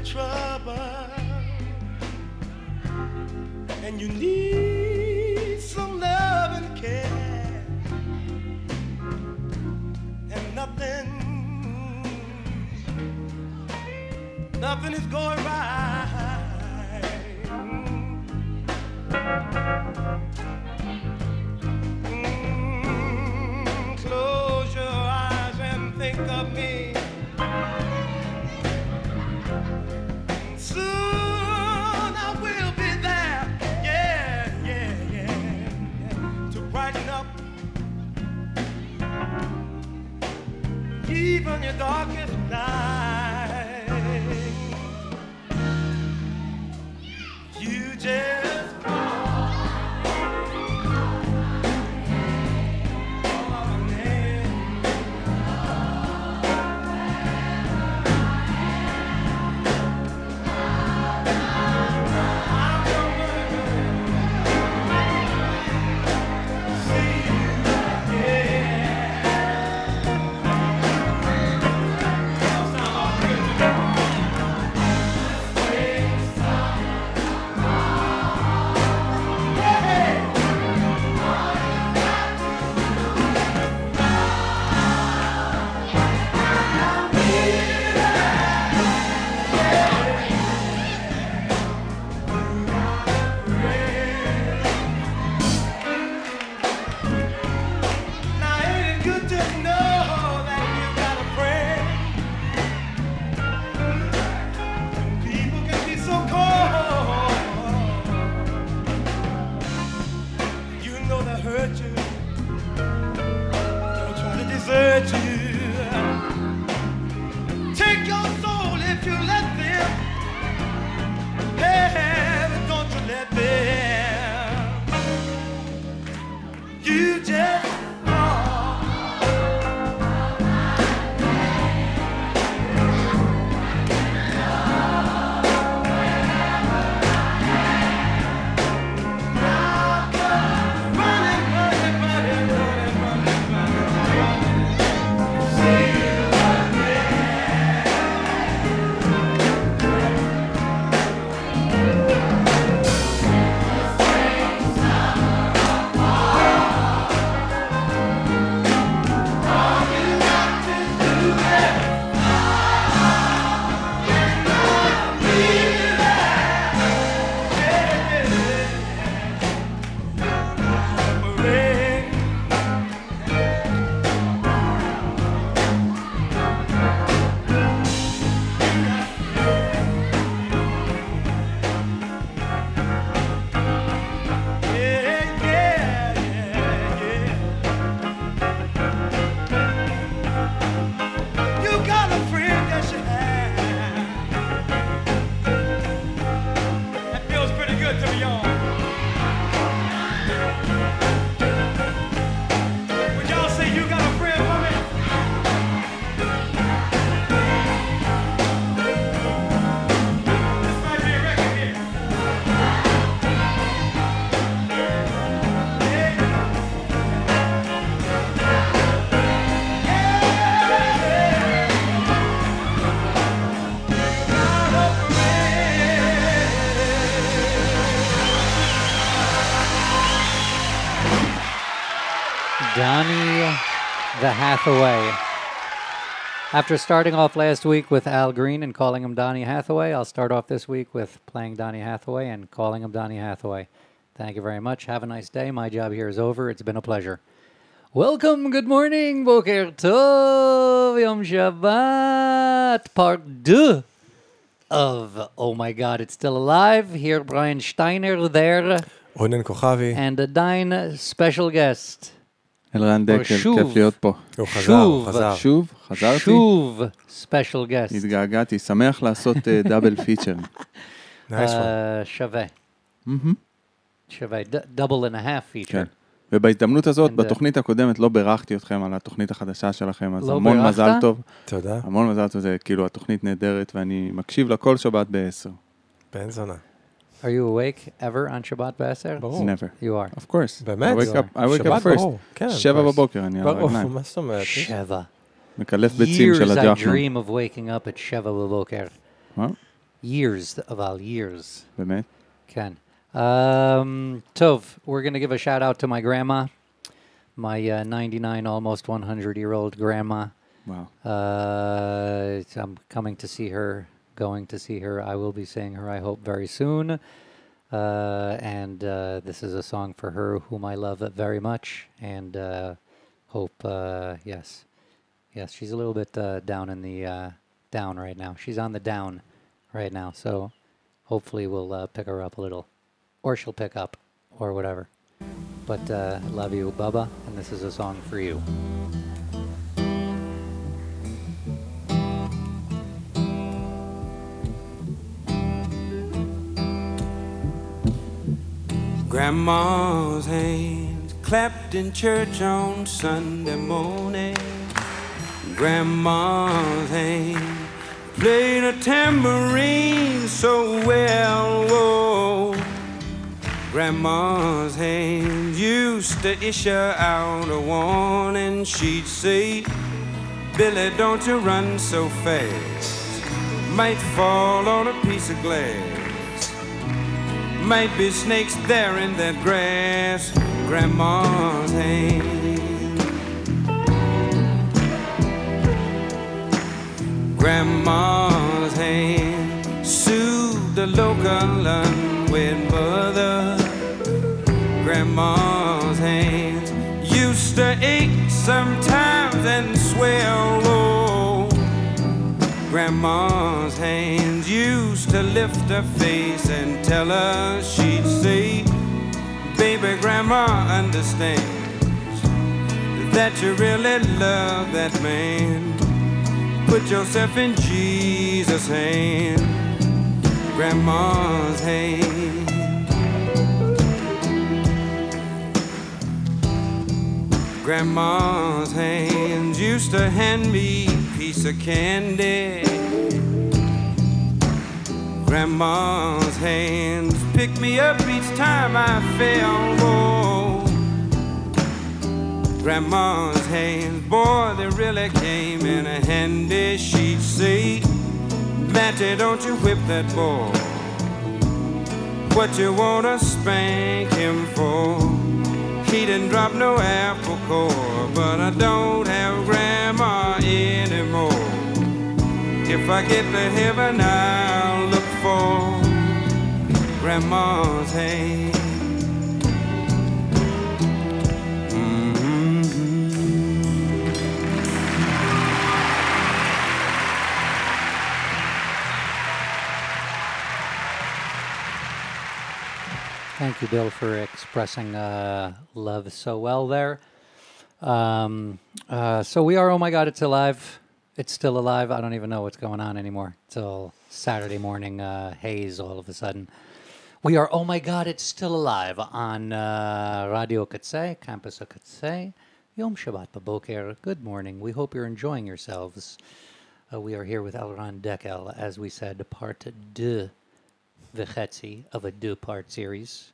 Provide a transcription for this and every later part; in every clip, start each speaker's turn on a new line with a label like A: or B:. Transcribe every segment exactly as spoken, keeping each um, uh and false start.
A: trouble and you need some love and care and nothing, nothing is going right. Mm, close your eyes and think of me. Soon I will be there, yeah, yeah, yeah, to brighten up even your darkest night. You just call.
B: Donny the Hathaway. After starting off last week with Al Green and calling him Donny Hathaway, I'll start off this week with playing Donny Hathaway and calling him Donny Hathaway. Thank you very much. Have a nice day. My job here is over. It's been a pleasure. Welcome. Good morning. Boker Tov. Yom Shabbat. Part two of Oh My God, It's Still Alive. Here, Brian Steiner there.
C: רונן כוכבי.
B: And a Dine special guest.
D: אלרן דקל, כיף להיות פה.
C: הוא חזר, הוא חזר.
D: שוב, חזרתי.
B: שוב, special guest.
D: התגעגעתי, שמח לעשות דאבל פיצ'ר.
B: שווה. שווה, double and a half feature.
D: כן. ובהזדמנות הזאת, בתוכנית הקודמת, לא בירכתי אתכם על התוכנית החדשה שלכם, אז המון מזל טוב.
C: תודה.
D: המון מזל טוב, זה כאילו התוכנית נהדרת, ואני מקשיב לכל שבת בעשר.
C: בן זונה.
B: Are you awake ever on Shabbat בעשר?
C: ברור.
D: Never.
B: You are.
D: Of course.
C: באמת?
D: I wake up, I wake up first.
C: כן.
D: שבע בבוקר, אני על הרגליים.
C: מה זאת אומרת?
B: שבע.
D: מקלף ביצים של
B: Years I
D: הג'חנון.
B: dream of waking up at שבע בבוקר.
D: מה?
B: years, אבל years.
D: באמת?
B: כן. Um, Tov, we're going to give a shout out to my grandma, my uh, ninety-nine, almost one hundred year old grandma.
D: וואו.
B: Uh, I'm coming to see her, going to see her. I will be seeing her, I hope, very soon. Uh, and uh, this is a song for her, whom I love very much, and uh, hope, uh, yes, yes, she's a little bit uh, down in the uh, down right now. She's on the down right now, so hopefully we'll uh, pick her up a little, or she'll pick up, or whatever. But uh, love you, Bubba, and this is a song for you.
A: Grandma's hands clapped in church on Sunday morning. Grandma's hands played a tambourine so well. Whoa. Grandma's hands used to issue out a warning. She'd say, Billy, don't you run so fast. Might fall on a piece of glass. Might be snakes there in that grass. Grandma's hand. Grandma's hand soothed the local unwed mother. Grandma's hands used to ache sometimes and swell. Oh, Grandma's hands used to lift her face and tell her, she'd say, baby, Grandma understands that you really love that man. Put yourself in Jesus' hand. Grandma's hand. Grandma's hands used to hand me a piece of candy. Grandma's hands picked me up each time I fell. Whoa. Grandma's hands, boy, they really came in handy. She'd say, Matty, don't you whip that boy. What you wanna spank him for? He didn't drop no apple core, but I don't have Grandma anymore. If I get to heaven, I'll look for Grandma's hand. Mm-hmm.
B: Thank you, Bill, for expressing uh, love so well there. Um, uh, so we are, oh my God, it's alive. It's still alive. I don't even know what's going on anymore. Till Saturday morning uh, haze all of a sudden. We are, oh my God, it's still alive on uh, Radio Katsay, Campus Katsay, Yom Shabbat Baboker. Good morning. We hope you're enjoying yourselves. Uh, we are here with Elran Dekel, as we said, part deux v'chetzi of a deux-part series.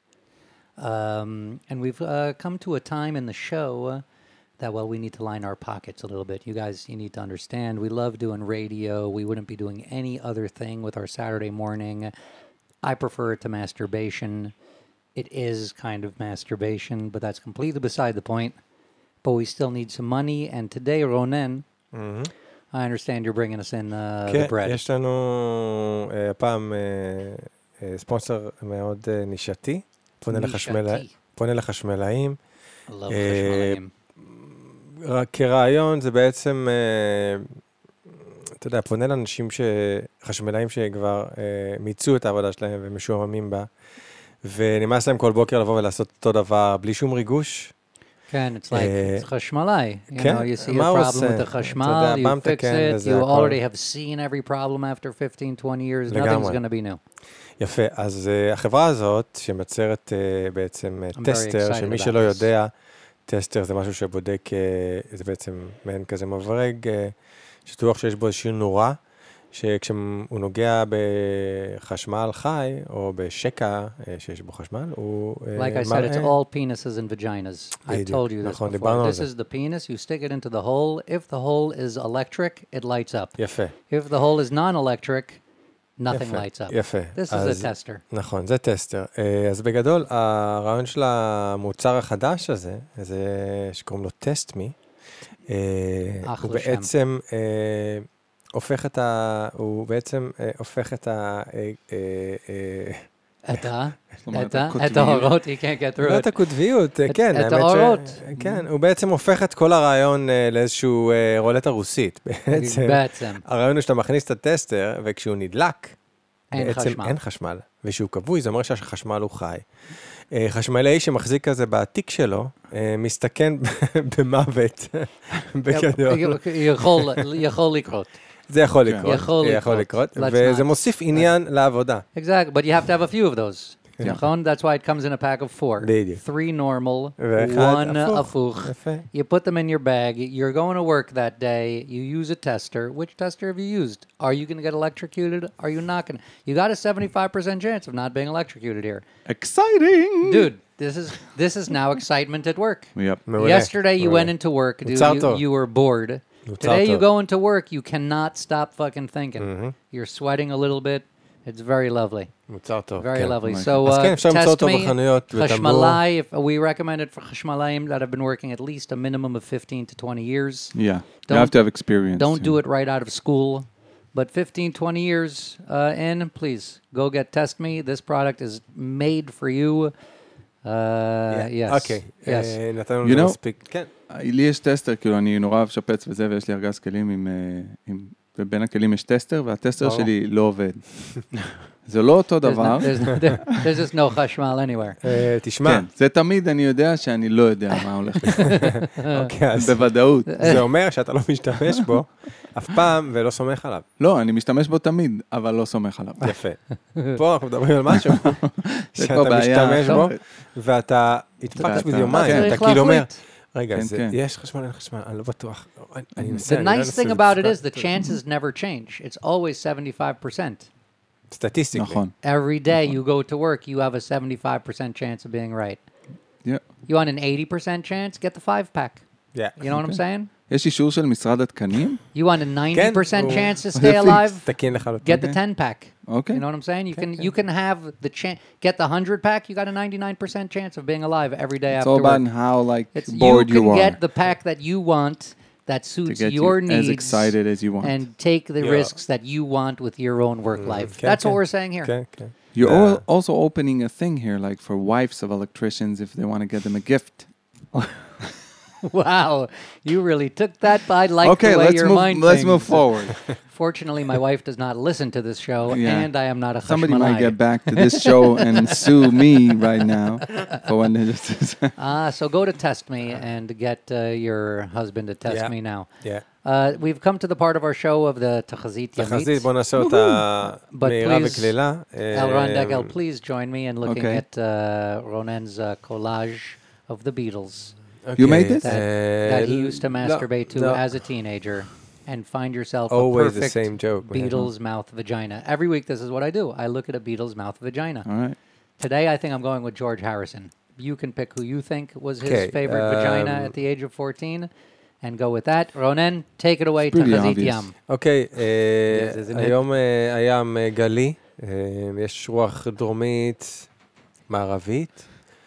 B: Um, and we've uh, come to a time in the show that, well, we need to line our pockets a little bit. You guys, you need to understand, we love doing radio. We wouldn't be doing any other thing with our Saturday morning. I prefer it to masturbation. It is kind of masturbation, but that's completely beside the point. But we still need some money, and today, Ronen,
C: Mm-hmm.
B: I understand you're bringing us in uh,
C: כן,
B: the bread.
C: יש לנו uh, הפעם uh, uh, ספונסר מאוד uh, נישתי. פונה לחשמלאים.
B: נישתי.
C: פונה לחשמלאים.
B: I love חשמלאים.
C: רק כרעיון זה בעצם, uh, אתה יודע, פונה לאנשים ש... חשמלאים שכבר uh, מיצו את העבודה שלהם ומשועממים בה, ונמאס להם כל בוקר לבוא ולעשות אותו דבר בלי שום ריגוש.
B: כן, it's like, it's חשמלאי. You
C: כן,
B: know, you see a
C: מה הוא
B: problem
C: עושה?
B: with the
C: אתה
B: חשמל,
C: יודע,
B: you
C: בא
B: fix
C: מתקן
B: it,
C: וזה
B: you
C: הכל.
B: already have seen every problem after fifteen, twenty years,
C: לגמרי.
B: nothing's going to be new.
C: יפה, אז uh, החברה הזאת שמייצרת uh, בעצם uh,
B: I'm very
C: טסטר,
B: excited
C: שמי
B: about
C: שלא
B: this.
C: יודע, טסטר זה משהו שבודק, uh, זה בעצם מעין כזה מברג, uh, שטוח שיש בו איזושהי נורה, שכשהוא נוגע בחשמל חי, או בשקע uh, שיש בו חשמל, הוא uh,
B: Like I said, it's all penises and vaginas. I
C: בדיוק,
B: told you this
C: נכון,
B: before.
C: דיברנו על
B: This
C: זה.
B: is the penis, you stick it into the hole. If the hole is electric, it lights up.
C: יפה.
B: If the hole is non-electric, nothing lights up.
C: יפה.
B: This
C: אז,
B: is a tester.
C: נכון, זה טסטר. אז בגדול, הרעיון של המוצר החדש הזה, זה שקוראים לו Test Me, הוא בעצם הופך את ה... הוא בעצם הופך את ה...
B: את ה... את ההורות, you can't get through it.
C: לא את הקוטביות, כן.
B: את ההורות.
C: כן, הוא בעצם הופך את כל הרעיון לאיזשהו רולטה רוסית. בעצם. הרעיון הוא שאתה מכניס את הטסטר, וכשהוא נדלק, בעצם אין חשמל. וכשהוא כבוי, זה אומר שהחשמל הוא חי. חשמלאי שמחזיק כזה בעתיק שלו, מסתכן במוות בגדול.
B: יכול לקרות.
C: זה יכול לקרות. יכול לקרות. וזה מוסיף עניין לעבודה.
B: Exactly, but you have to have a few of those. נכון? That's why it comes in a pack of four. Three normal, one הפוך. You put them in your bag. You're going to work that day. You use a tester. Which tester have you used? Are you going to get electrocuted? Are you not going to? You got a seventy-five percent chance of not being electrocuted here.
D: Exciting!
B: Dude, this is this is now excitement at work.
D: Yep.
B: Yesterday you went into work, dude. You, you were bored. Today you go into work, you cannot stop fucking thinking. Mm-hmm. You're sweating a little bit. It's very lovely. Very lovely. So uh, test me, Chashmalai, if we recommend it for Chashmalaim that have been working at least a minimum of fifteen to twenty years.
D: Yeah, don't, you have to have experience.
B: Don't yeah. do it right out of school. But fifteen, twenty years uh, in, please, go get Test Me. This product is made for you. Uh, yeah. Yes.
C: Okay.
B: Yes.
C: Uh,
D: you know,
C: speak. כן.
D: לי יש טסטר, כאילו אני נורא שפץ וזה, ויש לי ארגז כלים עם, עם, ובין הכלים יש טסטר, והטסטר שלי לא עובד. זה לא אותו דבר.
B: There's just no חשמל anywhere.
C: תשמע.
D: כן, זה תמיד אני יודע שאני לא יודע מה הולך לקרות. בוודאות.
C: זה אומר שאתה לא משתמש בו אף פעם ולא סומך עליו.
D: לא, אני משתמש בו תמיד, אבל לא סומך עליו.
C: יפה. פה אנחנו מדברים על משהו, שאתה משתמש בו, ואתה התפקש בדיומיים, אתה כאילו אומר, רגע, יש חשמל, אין חשמל, אני לא בטוח.
B: The nice thing about it is the chances never change. It's always seventy-five percent.
C: Statistically.
B: Every day you go to work, you have a seventy-five percent chance of being right.
D: Yeah.
B: You want an eighty percent chance? Get the five pack.
C: Yeah.
B: You know what I'm saying?
D: יש אישור של משרד התקנים?
B: You want a ninety percent chance to stay alive?
C: תקין לחלוטין.
B: Get the ten pack.
D: Okay.
B: You know what I'm saying? You can you can have the chance. Get the one hundred pack. You got a ninety-nine percent chance of being alive every day
D: it's
B: after work.
D: It's all about how like it's, bored you,
B: you are.
D: You
B: can get the pack that you want that suits your
D: you
B: needs.
D: As excited as you want.
B: And take the yeah. risks that you want with your own work mm, life. Okay, That's okay. what we're saying here.
C: Okay, okay.
D: You're yeah. also opening a thing here, like for wives of electricians, if they want to get them a gift.
B: Wow, you really took that. I like
D: okay,
B: the way
D: let's
B: your
D: move,
B: mind
D: let's
B: thinks.
D: move forward.
B: Fortunately, my wife does not listen to this show, yeah. and I am not a
D: Somebody
B: Chashmalai.
D: might get back to this show and sue me right now for when they just.
B: Ah, so go to Test Me and get uh, your husband to test
C: yeah.
B: me now.
C: Yeah.
B: Uh, we've come to the part of our show of the Tachazit Yamit.
C: תחזית, בוא נעשה אותה מהירה וקלילה.
B: Elron Dekel, please join me in looking okay. at uh, Ronen's uh, collage of the Beatles.
D: Okay. You made this?
B: That, uh, that he used to masturbate no, to no. as a teenager, and find yourself
C: always
B: a perfect
C: the same joke,
B: Beatles man. Mouth vagina. Every week, this is what I do. I look at a Beatles mouth vagina.
D: All right.
B: Today, I think I'm going with George Harrison. You can pick who you think was his
C: okay.
B: favorite
C: um,
B: vagina at the age of fourteen, and go with that. Ronen, take it away. Tachazit Yam.
C: אוקיי, היום הים גלי, יש רוח דרומית מערבית.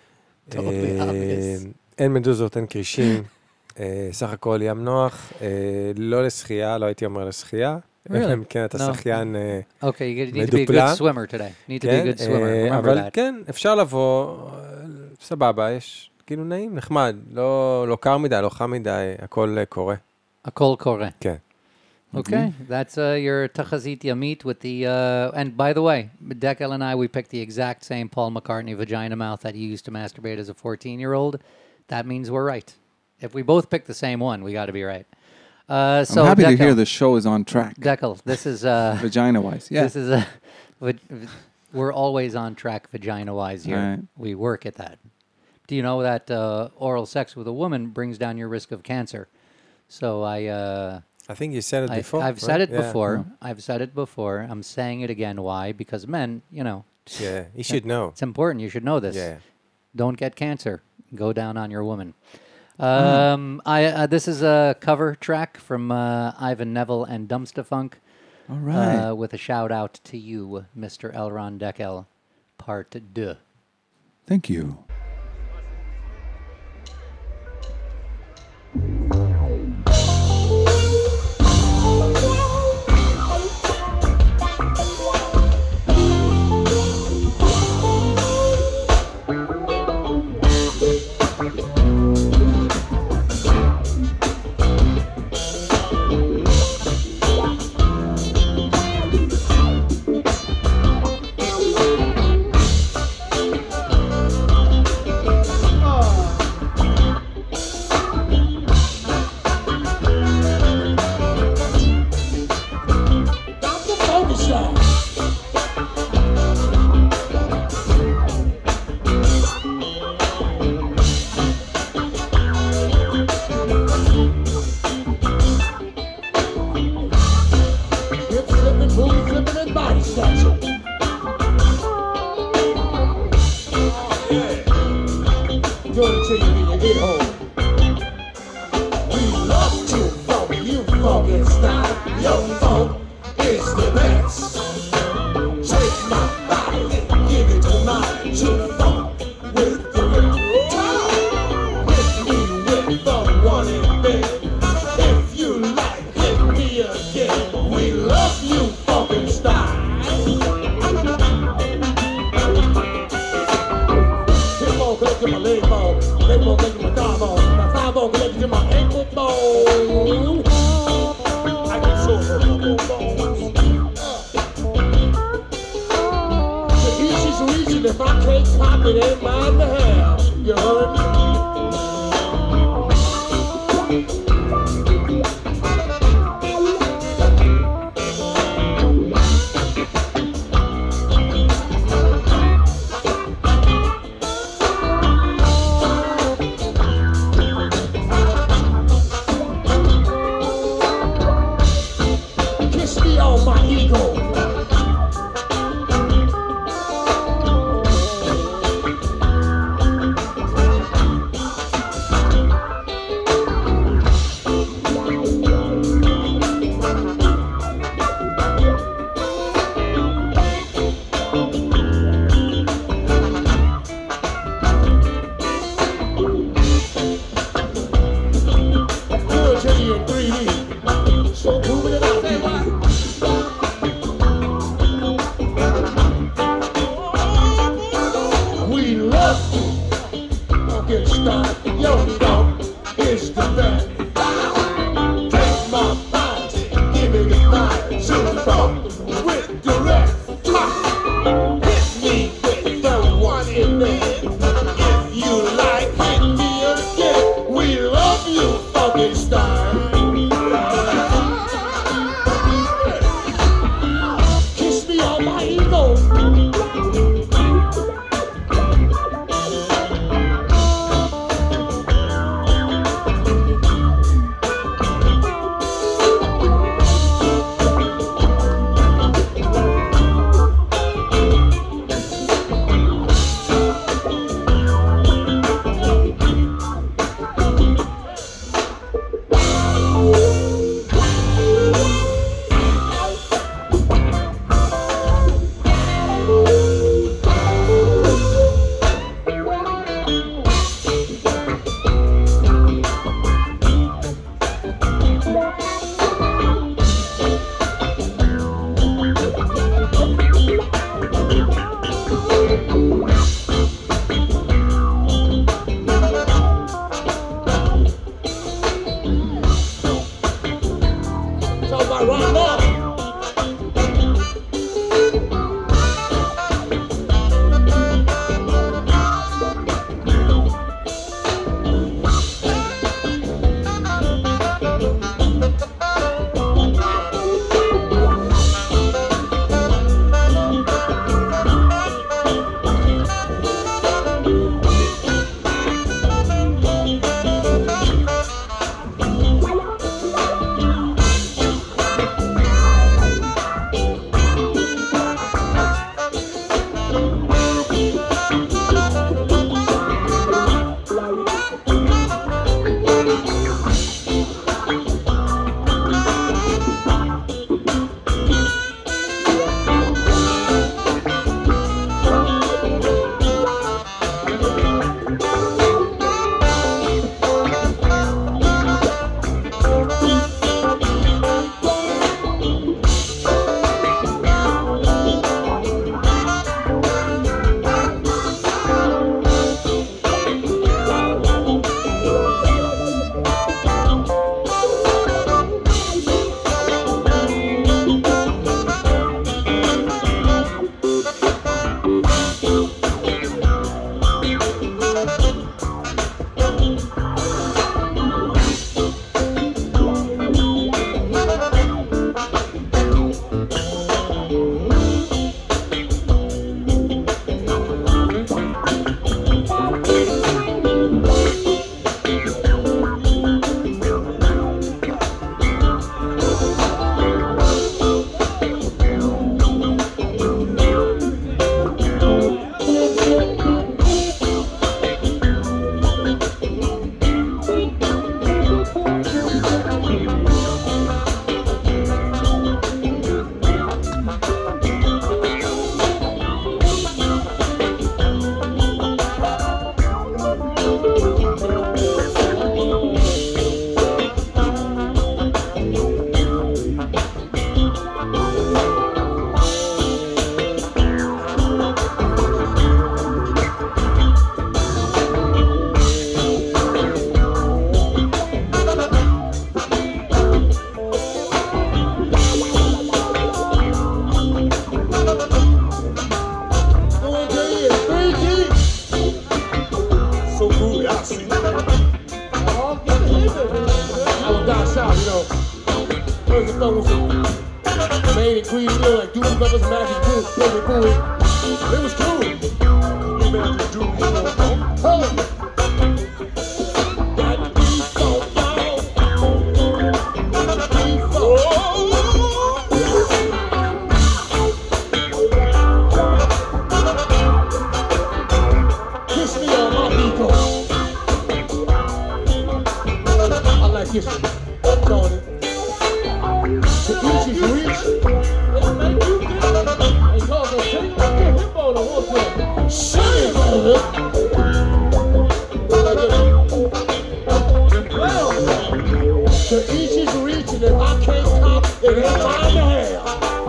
C: אין מדוזות, אין קרישים, סך הכל ים נוח, לא לשחייה, לא הייתי אומר לשחייה, אלא אם כן אתה שחיין מדופלם. אבל כן, אפשר לבוא, סבבה, יש כאילו נעים, נחמד, לא קר מדי, לא חם מדי, הכל קורה.
B: הכל קורה.
C: כן.
B: Okay, that's uh, your Tachazit Yamit with the, uh, and by the way, Dekel and I, we picked the exact same Paul McCartney vagina mouth that he used to masturbate as a fourteen-year-old. That means we're right. If we both pick the same one, we got to be right. Uh, so
D: I'm happy
B: Dekel,
D: to hear the show is on track.
B: Dekel, this is... Uh,
D: vagina-wise, yeah.
B: This is a... We're always on track vagina-wise here.
D: Right.
B: We work at that. Do you know that uh, oral sex with a woman brings down your risk of cancer? So I... Uh,
C: I think you said it
B: I,
C: before.
B: I've
C: right?
B: said it
C: yeah.
B: before.
C: Mm.
B: I've said it before. I'm saying it again. Why? Because men, you know.
C: Yeah, you should know. It's
B: important. You should know this.
C: Yeah.
B: Don't get cancer. Go down on your woman. Um, mm. I uh, this is a cover track from uh, Ivan Neville and Dumpster Funk.
D: All right.
B: uh, with a shout out to you, Mister Elron Deckel, part deux.
D: Thank you.
E: Big Grease, you know, like Doobie Brothers, Magic Boo, Baby Booey. It was cool. You man, you do, you know, oh. Got default, y'all. Default. Kiss me on my ego. I like this one. Tony. To each his reach. It make you feel it. And cause a thing like a hippo to walk with. Sing it, baby. Well, to each his reach, and if I can't cop, it ain't mine to have.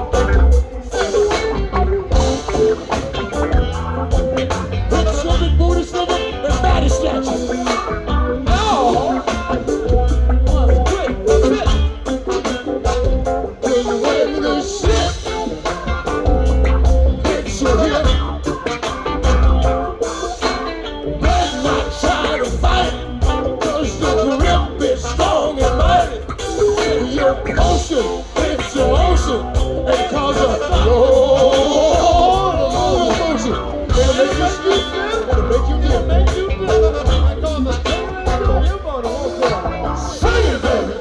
E: Big slipping, booty slipping, and body snatching. No! What's good? What's it? Cause when the shit hits you here, better not try to fight, cause the grip is strong and mighty. And your ocean hits your ocean, and cause a roll of motion. It'll make you sleep, it'll make you dip, make you dip. And cause a thing like a hippo to walk with. Sing it, baby.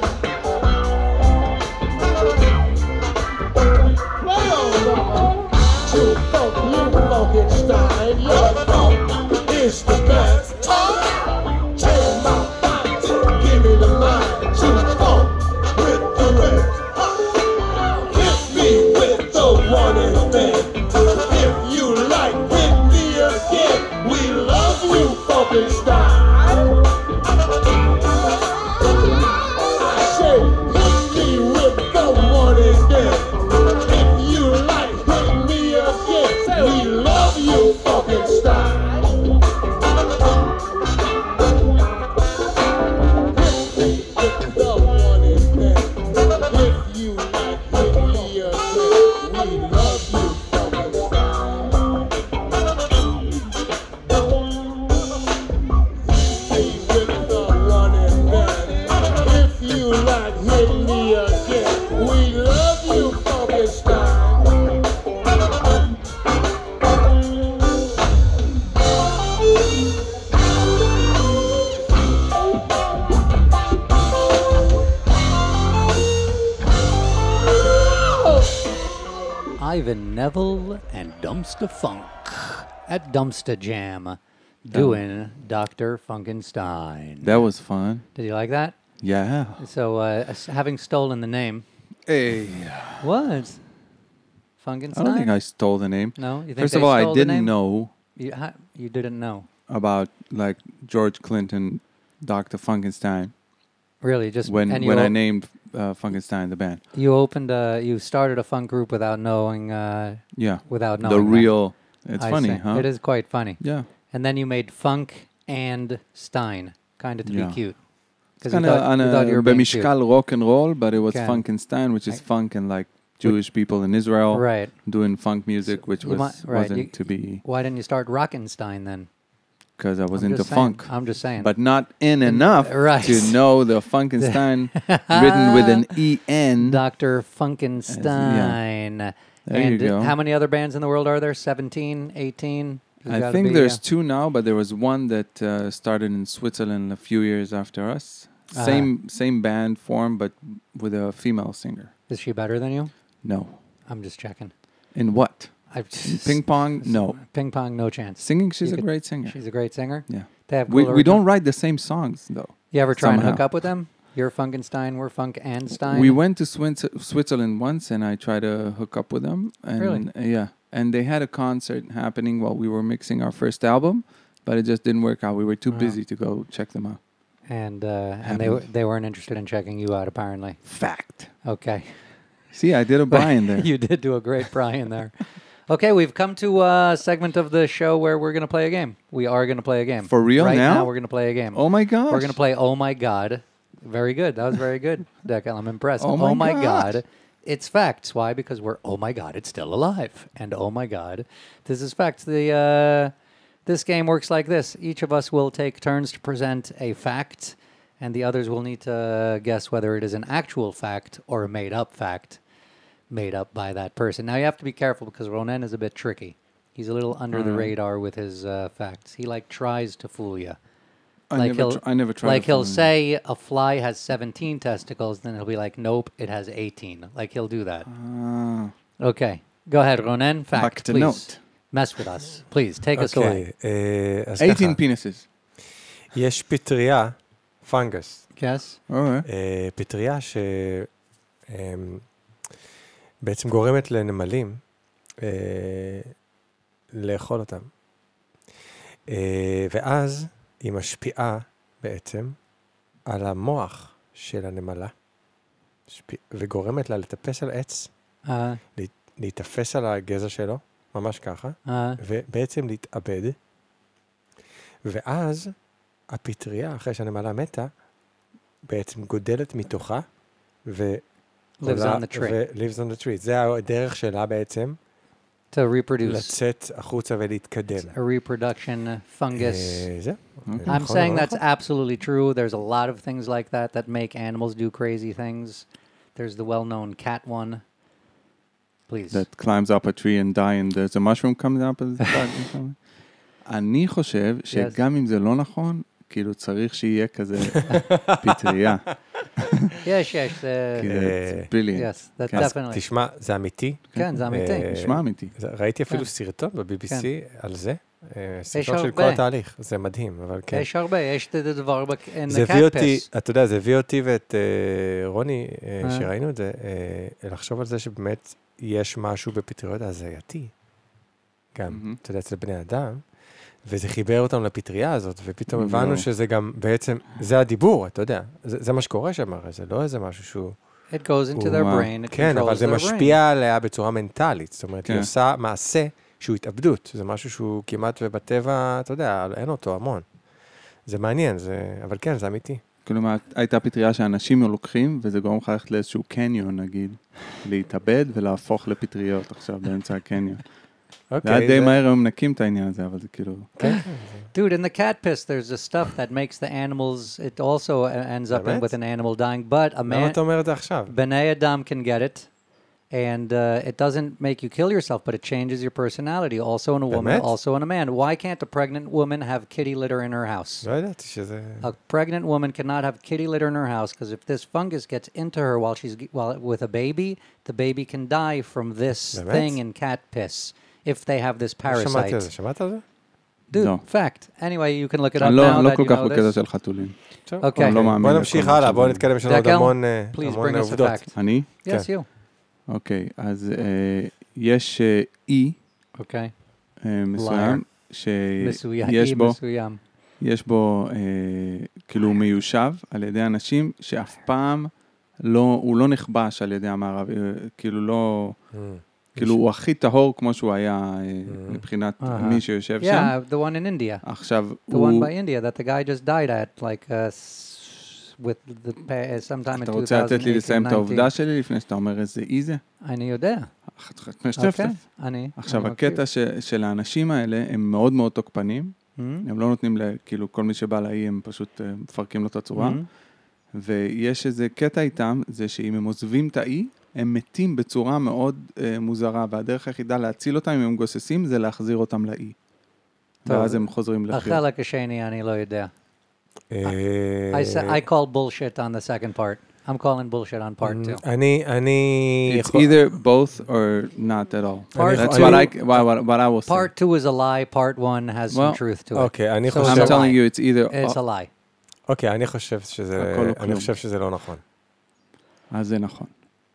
E: You funk, you Funkenstein, your funk is the best. Take my mind, give me the mind, choose funk with the rest. Hit me with the one and then. If you like, hit me again. We love you, Funkenstein. I say, hit me with the one and then. If you like, hit me again. We love you, Funkenstein. Hit me with the one and then. If you like, hit me again. We love you, Funkenstein. Hit me with the one and then. If you like, hit me again. We love you, Funkenstein.
B: Ivan Neville and Dumpster Funk at Dumpster Jam doing Doctor Funkenstein.
D: That was fun.
B: Did you like that?
D: Yeah.
B: So, uh, s- having stolen the name,
D: Hey.
B: what? Funkenstein?
D: I don't think I stole the name.
B: No? You think
D: First
B: they
D: of all, I
B: stole the
D: didn't
B: name?
D: know
B: You, ha- you didn't know.
D: about like George Clinton, Doctor Funkenstein
B: Really? Just
D: when
B: and you
D: when I
B: o-
D: named uh, Funkenstein the band.
B: You opened a, you started a funk group without knowing, uh,
D: Yeah.
B: without knowing
D: The
B: that.
D: real. It's
B: I
D: funny,
B: see.
D: huh?
B: It is quite funny.
D: Yeah.
B: And then you made Funk and Stein, kind of to
D: Yeah.
B: be cute.
D: It's
B: you
D: kind of
B: thought-
D: on
B: you thought you
D: a
B: were being cute.
D: bemishkal rock and roll, but it was
B: Okay.
D: Funkenstein, which is
B: I-
D: funk and like Jewish people in Israel
B: Right.
D: doing funk music, which
B: you
D: was
B: might- right,
D: wasn't
B: you-
D: to be
B: Why didn't you start Rockenstein then?
D: because I was
B: I'm
D: into
B: just saying.
D: funk,
B: I'm just saying.
D: but not in enough
B: right.
D: to know the Funkenstein written with an E N.
B: Doctor Funkenstein.
D: There
B: and
D: you go.
B: how many other bands in the world are there? seventeen, eighteen? There's
D: I
B: gotta
D: think
B: be,
D: there's
B: uh,
D: two now, but there was one that uh, started in Switzerland a few years after us.
B: Ah.
D: Same same band form, but with a female singer.
B: Is she better than you?
D: No.
B: I'm just checking.
D: In what?
B: I
D: Ping pong? No.
B: Ping pong, no chance.
D: Singing, she's
B: You
D: a
B: could-
D: great singer.
B: She's a great singer.
D: Yeah.
B: They have
D: We
B: cooler
D: we
B: original-
D: don't write the same songs though.
B: You ever try and hook
D: somehow.
B: up with them? You're Funkenstein, we're Funk and Stein.
D: We went to Swin- Switzerland once, and I tried to hook up with them. And
B: Really?
D: uh, yeah. And they had a concert happening while we were mixing our first album, but it just didn't work out. We were too
B: Wow.
D: busy to go check them out.
B: and uh, and they were, they weren't interested in checking you out apparently.
D: Fact.
B: Okay.
D: See, I did a Brian there.
B: You did do a great Brian there. Okay, we've come to a segment of the show where we're going to play a game. We are going to play a game.
D: For real
B: right
D: now?
B: now? We're going to play a game.
D: Oh my gosh.
B: We're going to play Oh My God. Very good. That was very good, Deckel. I'm impressed.
D: Oh my gosh.
B: God. It's facts. Why? Because we're, oh my God, it's still alive. And oh my God, this is facts. The uh, This game works like this. Each of us will take turns to present a fact, and the others will need to guess whether it is an actual fact or a made-up fact. made up by that person. Now you have to be careful because Ronen is a bit tricky. He's a little under the
D: Alright.
B: radar with his uh, facts. He like tries to fool you.
D: I
B: Like
D: never,
B: he'll-
D: tr- I never tried.
B: Like
D: to
B: he'll
D: find-
B: say a fly has seventeen testicles, then he'll be like, nope, it has eighteen. Like he'll do that.
D: Ah,
B: Okay, go ahead, Ronen. Fact,
D: Fact to
B: please.
D: note.
B: Mess with us, please. Take us away.
C: אוקיי, אה, אז
D: eighteen
C: ככה,
D: penises.
C: יש פטריה, פנגס,
B: Yes.
D: Alright.
C: אה, פטריה שבעצם גורמת לנמלים אה, לאכול אותם. אה, ואז היא משפיעה בעצם על המוח של הנמלה, שפ- וגורמת לה לטפס על עץ,
B: Uh,
C: לה- להתאפס על הגזע שלו, ממש ככה,
B: uh,
C: ובעצם להתאבד. ואז הפטריה, אחרי שהנמלה מתה, בעצם גודלת מתוכה, ו...
B: lives
C: עולה-
B: on the tree
C: ו- lives on the tree. זה הדרך שלה בעצם,
B: to reproduce.
C: לצאת החוצה ולהתקדם.
B: A reproduction fungus.
C: אה, זה.
D: Okay.
B: I'm
C: נכון,
B: saying
C: לא
B: that's
C: נכון?
B: absolutely true. There's a lot of things like that that make animals do crazy things. There's the well-known cat one. Please.
D: That climbs up a tree and die and there's a mushroom comes up as that. אני חושב שגם אם זה לא נכון, כאילו צריך שיהיה כזה פטריה.
B: Yes, yes. Uh,
D: כי
C: אה,
D: זה brilliant.
B: yes, that
D: כן.
B: definitely.
C: תשמע, זה אמיתי.
B: כן, זה אמיתי.
C: אה,
D: נשמע אמיתי.
C: זה- ראיתי אפילו
B: כן.
C: סרטון ב-בי בי סי על זה. אה, סרטון של
B: הרבה.
C: כל התהליך. זה מדהים, אבל כן.
B: יש הרבה, יש את הדבר בק- in
C: זה
B: the
C: הביא
B: cat
C: אותי,
B: piss.
C: אתה יודע, זה הביא אותי ואת אה, רוני, אה,
B: אה.
C: שראינו את זה, אה, לחשוב על זה שבאמת יש משהו בפטריות הזייתי. גם,
D: מהמם.
C: אתה יודע, אצל בני אדם, וזה חיבר אותם לפטריה הזאת, ופתאום
D: לא.
C: הבנו שזה גם בעצם, זה הדיבור, אתה יודע, זה זה מה שקורה שם, הרי זה לא איזה משהו שהוא...
B: It goes into their
D: וואו.
B: brain, it
C: כן, אבל
B: controls
C: זה
B: their brain.
C: משפיע עליה בצורה מנטלית, זאת אומרת, היא
D: כן.
C: עושה מעשה שהוא התאבדות, זה משהו שהוא כמעט ובטבע, אתה יודע, אין אותו המון. זה מעניין, זה... אבל כן, זה אמיתי.
D: כלומר, הייתה פטריה שאנשים לוקחים, וזה גורם לך ללכת לאיזשהו קניון, נגיד, להתאבד ולהפוך לפטריות עכשיו באמצע הקניון. זה היה
C: אוקיי,
D: די
C: זה-
D: מהר, הם מנקים את העניין הזה, אבל זה כאילו...
C: כן,
B: Dude, in the cat piss, there's a stuff that makes the animals, it also uh, ends up in,
C: באמת?
B: with an animal dying, but a
C: למה
B: man,
C: אתה אומר את זה עכשיו?
B: B'nai Adam can get it, and uh, it doesn't make you kill yourself, but it changes your personality, also in a woman,
C: באמת?
B: also in a man. Why can't a pregnant woman have kitty litter in her house?
C: לא yadati שזה...
B: A pregnant woman cannot have kitty litter in her house because if this fungus gets into her while she's g- while with a baby, the baby can die from this
C: באמת?
B: thing in cat piss if they have this
C: לא שמעתי על זה,
B: parasite.
C: שמעת על זה?
B: Dude,
D: לא.
B: fact. Anyway, you can look it up
D: אני
B: now
D: לא- לא
B: that
D: כל
B: you
D: כך
B: know
D: בקטע
B: this.
D: של חתולים.
C: טוב.
B: אוקיי.
D: אני לא מאמין
C: בוא
D: לכל
C: נמשיך
D: מה
C: הלאה,
D: שזה.
C: בוא נתקדם, יש לנו עוד
B: דקל,
C: המון אה,
B: Please
C: המון
B: bring us a
C: עובדות.
B: fact.
D: אני?
B: Yes,
C: כן.
B: you.
D: אוקיי, אז אה, יש אה, אי
B: Okay.
D: אה, מסוים,
B: מסוים.
D: שיש
B: אי
D: בו,
B: מסוים.
D: יש בו, אה, כאילו הוא מיושב על ידי אנשים שאף פעם לא, הוא לא נכבש על ידי המערב, אה, כאילו לא,
C: Mm.
D: כאילו הוא הכי טהור כמו שהוא היה אה, מבחינת
B: אהה.
D: מי שיושב שם.
B: Yeah, the one in India.
D: עכשיו,
B: The one
D: הוא,
B: by India that the guy just died at, like, uh, s- with the pa- sometime in
D: אתה רוצה לתת לי
B: twenty
D: לסיים את
B: eighteen nineteen.
D: העובדה שלי לפני שאתה אומר איזה אי זה?
B: אני יודע.
D: שטף,
B: אוקיי,
D: שטף.
B: אני.
D: עכשיו,
B: אני
D: הקטע ש, של האנשים האלה הם מאוד מאוד תוקפנים,
B: מכיר.
D: הם לא נותנים, ל- כאילו, כל מי שבא לאי, הם פשוט אה, מפרקים לו את הצורה,
B: Mhm.
D: ויש איזה קטע איתם, זה שאם הם עוזבים את האי, הם מתים בצורה מאוד אה, מוזרה, והדרך היחידה להציל אותם, אם הם גוססים, זה להחזיר אותם לאי.
B: טוב.
D: ואז הם חוזרים לחיות.
B: החלק השני אני לא יודע.
C: אה,
B: I sa- I call bullshit on the second part. I'm calling bullshit on part two.
C: אני, אני...
D: It's
C: יכול-
D: either both or not at all.
B: Part
D: That's
B: two-
D: what I, what, what, what I will say.
B: Part two is a lie, part one has some
D: Well,
B: truth to it.
C: אוקיי, אני
B: So
C: חושב...
B: it's
D: I'm
B: a
D: telling
B: lie.
D: you, it's either...
B: It's a lie.
C: אוקיי, אני חושב שזה...
D: הכל או
C: אני
D: כלום.
C: חושב שזה לא נכון.
D: אז זה נכון.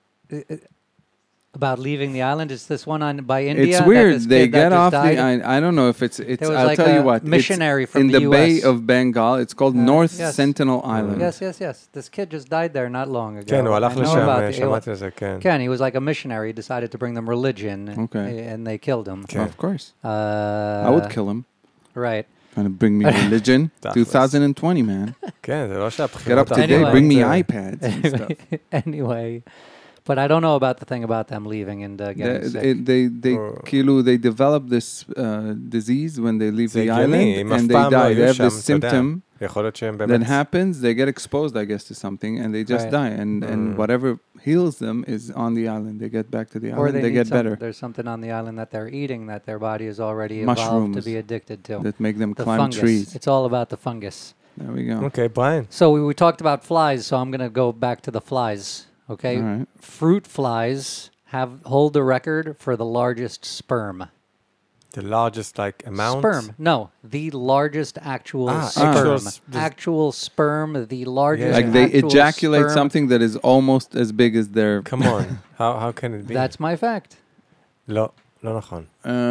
B: About leaving the island, is this one on by India?
D: It's
B: that
D: weird.
B: this
D: They
B: kid that
D: get
B: just
D: off the.
B: died?
D: I, I don't know if it's. It's.
B: There was
D: I'll
B: like
D: tell you
B: a
D: what.
B: missionary
D: it's
B: from
D: in
B: the
D: the
B: U S.
D: Bay of Bengal. It's called
B: Uh,
D: North
B: yes.
D: Sentinel Island.
B: Yes, yes, yes. This kid just died there not long ago.
C: כן, הוא הלך
B: I know
C: לשם,
B: about the-
C: שמעתי על זה, כן.
B: Ken, he was like a missionary, decided to bring them religion,
D: Okay.
B: and they killed him.
C: Okay.
D: Of course.
B: Uh,
D: I would kill him.
B: Right.
D: Trying to bring me religion. twenty twenty, man.
C: כן, זה לא
D: Get
C: שהבחירות...
D: up to
B: Anyway.
D: date. Bring me
C: זה-
D: iPads and stuff.
B: Anyway, but I don't know about the thing about them leaving and uh, getting
D: They,
B: sick.
D: they, they, they,
C: Oh.
D: כאילו, they develop this uh, disease when they leave
C: זה
D: the
C: הגיוני,
D: island,
C: אם
D: and
C: אף
D: they
C: פעם לא
D: die. They
C: היו
D: have
C: שם,
D: this
C: אתה יודע.
D: symptom.
C: יכול להיות שהם באמת...
D: That happens, they get exposed, I guess, to something, and they just
B: Right.
D: die. And, and
C: Mm.
D: whatever heals them is on the island. They get back to the
B: Or
D: island,
B: they,
D: they,
B: need
D: get
B: some,
D: better.
B: there's something on the island that they're eating that their body is already evolved to
D: Mushrooms
B: be addicted to.
D: That make them
B: The
D: climb
B: fungus.
D: trees.
B: It's all about the fungus.
D: There we go.
C: אוקיי, בריין.
B: So we, we talked about flies, so I'm going to go back to the flies. Okay,
D: All right.
B: fruit flies have hold the record for the largest sperm.
C: The largest, like, amount?
B: Sperm, no, the largest actual
C: Ah,
B: sperm.
C: actual
B: Actual,
C: s- this-
B: sperm, the largest.
D: Like they
B: actual
D: ejaculate
B: sperm.
D: something that is almost as big as their...
C: Come on. How, how can it be?
B: That's my fact.
C: לא, לא נכון.